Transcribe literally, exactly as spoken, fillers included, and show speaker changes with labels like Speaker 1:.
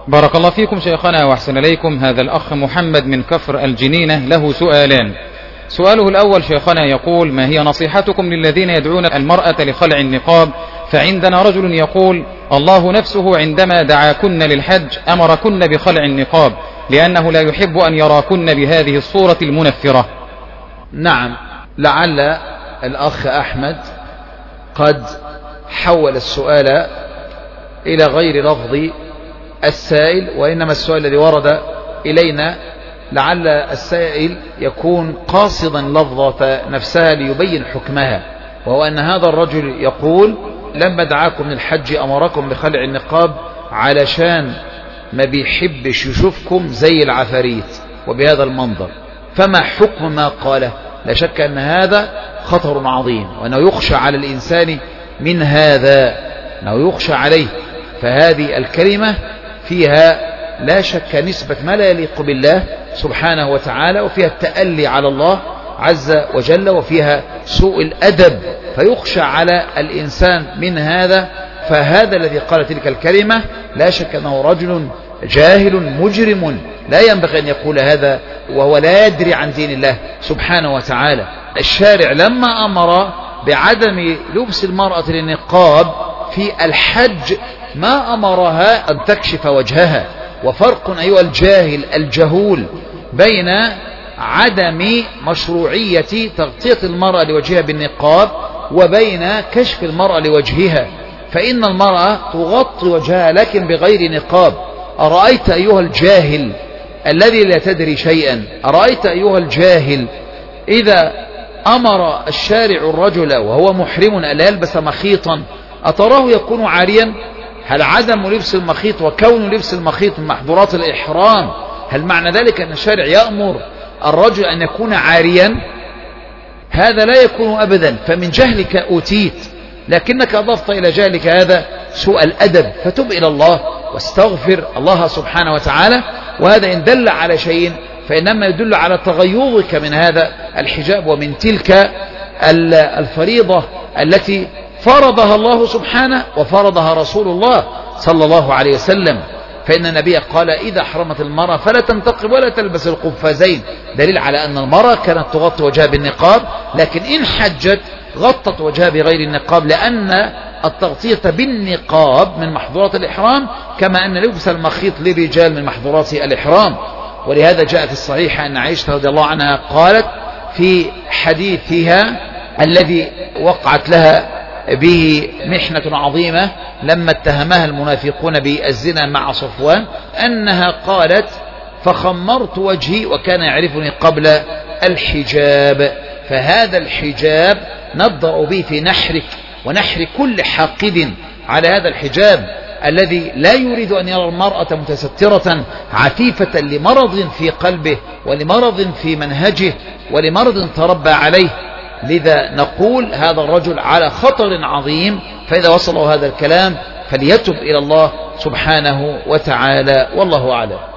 Speaker 1: بارك الله فيكم شيخنا وأحسن إليكم. هذا الأخ محمد من كفر الجنينة له سؤالان. سؤاله الأول شيخنا يقول: ما هي نصيحتكم للذين يدعون المرأة لخلع النقاب؟ فعندنا رجل يقول: الله نفسه عندما دعاكن للحج أمركن بخلع النقاب لأنه لا يحب أن يراكن بهذه الصورة المنفرة.
Speaker 2: نعم، لعل الأخ أحمد قد حول السؤال إلى غير لفظ السائل، وإنما السؤال الذي ورد إلينا لعل السائل يكون قاصدا لفظة نفسها ليبين حكمها، وهو أن هذا الرجل يقول: لما دعاكم للحج أمركم بخلع النقاب علشان ما بيحبش يشوفكم زي العفاريت وبهذا المنظر، فما حكم ما قاله؟ لا شك أن هذا خطر عظيم، وأنه يخشى على الإنسان من هذا، أنه يخشى عليه. فهذه الكلمة فيها لا شك نسبة ما لا يليق بالله سبحانه وتعالى، وفيها التألي على الله عز وجل، وفيها سوء الأدب، فيخشى على الإنسان من هذا. فهذا الذي قال تلك الكلمة لا شك أنه رجل جاهل مجرم، لا ينبغي أن يقول هذا وهو لا يدري عن دين الله سبحانه وتعالى. الشارع لما أمر بعدم لبس المرأة للنقاب في الحج ما أمرها أن تكشف وجهها. وفرق أيها الجاهل الجهول بين عدم مشروعية تغطية المرأة لوجهها بالنقاب وبين كشف المرأة لوجهها. فإن المرأة تغطي وجهها لكن بغير نقاب. أرأيت أيها الجاهل الذي لا تدري شيئا، أرأيت أيها الجاهل إذا أمر الشارع الرجل وهو محرم ألا يلبس مخيطا أتراه يكون عاريا؟ هل عدم لبس المخيط وكون لبس المخيط من محظورات الإحرام هل معنى ذلك أن الشارع يأمر الرجل أن يكون عاريا؟ هذا لا يكون أبدا. فمن جهلك أوتيت، لكنك أضفت إلى جهلك هذا سوء الأدب، فتب إلى الله واستغفر الله سبحانه وتعالى. وهذا إن دل على شيء فإنما يدل على تغيظك من هذا الحجاب ومن تلك الفريضة التي فرضها الله سبحانه وفرضها رسول الله صلى الله عليه وسلم. فإن النبي قال: إذا حرمت المرأة فلا تنتقب ولا تلبس القفازين، دليل على أن المرأة كانت تغطي وجهها بالنقاب، لكن إن حجت غطت وجهها بغير النقاب، لأن التغطية بالنقاب من محظورات الإحرام كما أن لبس المخيط للرجال من محظورات الإحرام. ولهذا جاء في الصحيح أن عائشة رضي الله عنها قالت في حديثها الذي وقعت لها به محنة عظيمة لما اتهمها المنافقون بالزنا مع صفوان، أنها قالت: فخمرت وجهي وكان يعرفني قبل الحجاب. فهذا الحجاب نضرب به في نحرك ونحر كل حاقد على هذا الحجاب الذي لا يريد أن يرى المرأة متسترة عفيفة لمرض في قلبه ولمرض في منهجه ولمرض تربى عليه. لذا نقول هذا الرجل على خطر عظيم، فإذا وصله هذا الكلام فليتب إلى الله سبحانه وتعالى، والله أعلم.